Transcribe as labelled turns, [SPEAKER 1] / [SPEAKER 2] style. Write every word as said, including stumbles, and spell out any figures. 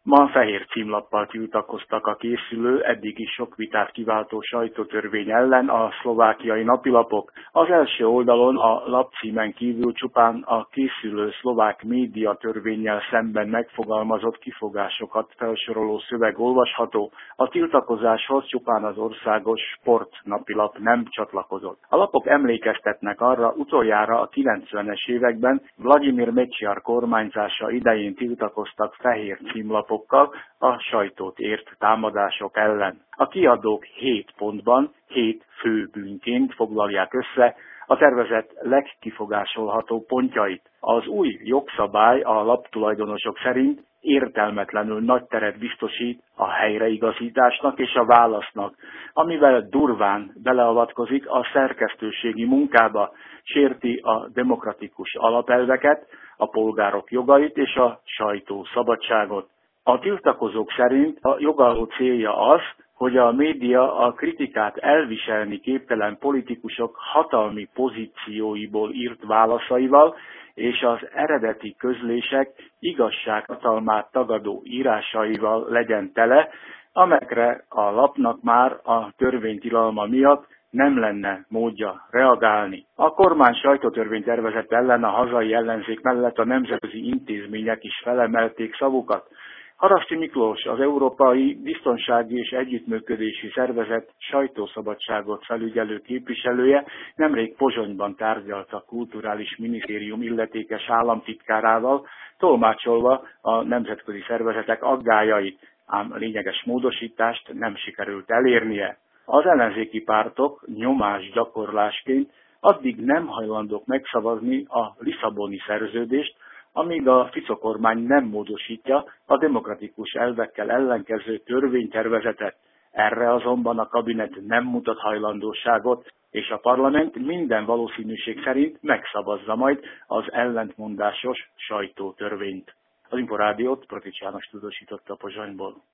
[SPEAKER 1] Ma fehér címlappal tiltakoztak a készülő, eddig is sok vitát kiváltó sajtótörvény ellen a szlovákiai napilapok. Az első oldalon a lapcímen kívül csupán a készülő szlovák média törvénnyel szemben megfogalmazott kifogásokat felsoroló szöveg olvasható. A tiltakozáshoz csupán az országos Sport napilap nem csatlakozott. A lapok emlékeztetnek arra, utoljára a kilencvenes években Vladimir Mečiar kormányzása idején tiltakoztak fehér címlapok a sajtót ért támadások ellen. A kiadók hét pontban, hét fő bűnként foglalják össze a tervezet legkifogásolható pontjait. Az új jogszabály a laptulajdonosok szerint értelmetlenül nagy teret biztosít a helyreigazításnak és a válasznak, amivel durván beleavatkozik a szerkesztőségi munkába, sérti a demokratikus alapelveket, a polgárok jogait és a sajtó szabadságot. A tiltakozók szerint a jogalkotó célja az, hogy a média a kritikát elviselni képtelen politikusok hatalmi pozícióiból írt válaszaival és az eredeti közlések igazsághatalmát tagadó írásaival legyen tele, amelyekre a lapnak már a törvénytilalma miatt nem lenne módja reagálni. A kormány sajtótörvénytervezet ellen a hazai ellenzék mellett a nemzetközi intézmények is felemelték szavukat. Haraszti Miklós, az Európai Biztonsági és Együttműködési Szervezet sajtószabadságot felügyelő képviselője nemrég Pozsonyban tárgyalt a Kulturális Minisztérium illetékes államtitkárával, tolmácsolva a nemzetközi szervezetek aggályait, ám lényeges módosítást nem sikerült elérnie. Az ellenzéki pártok nyomásgyakorlásként addig nem hajlandók megszavazni a Lisszaboni szerződést, amíg a Fico kormány nem módosítja a demokratikus elvekkel ellenkező törvénytervezetet. Erre azonban a kabinet nem mutat hajlandóságot, és a parlament minden valószínűség szerint megszavazza majd az ellentmondásos sajtótörvényt. Az Inforádiót Protics János tudósította Pozsonyból.